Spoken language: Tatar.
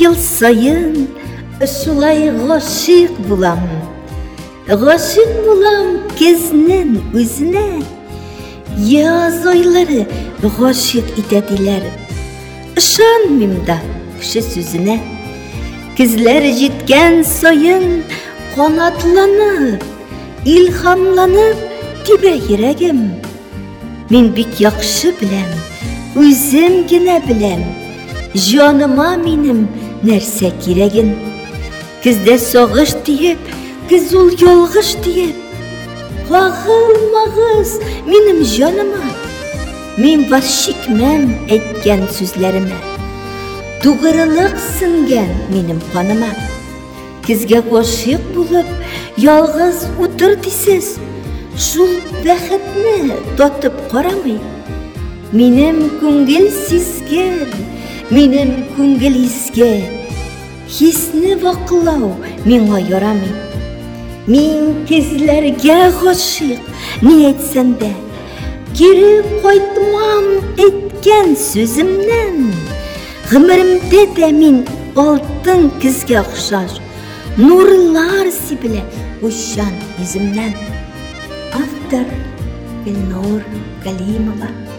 yıl sayın şulay g'oşiq bulam. G'oşiq bulam kızning o'zine. Yaz oylari g'oşiq etadilar. Ishonmimda kishi so'zine. Kızlar yetgan soyin qanotlanib, ilhamlanib tiba yuragim. Men bek yaxshi bilam, o'zimgina bilam. Jonima menim narsa keragin. Kızda sog'ish deyib, qizul yolg'ish deyib, qag'il-mag'iz menim jonima. Men boshikman aytgan so'zlarima. To'g'riliq singan menim qonima. Kızga g'oşiq bo'lib, yolg'iz o'tir desiz, shul baxtni totib qaramay. Menim ko'ngil sizgir, menim ko'ngil izga. Hisni vaqlav menga yaramay. Men kizlarga g'oşiq ne aytsanda, geri qaytmam aytgan so'zimdan. G'imirimda da men oltin kizga o'xshash nurlar sibila o'shan izimdan. Avtor Gulnur Kalimova.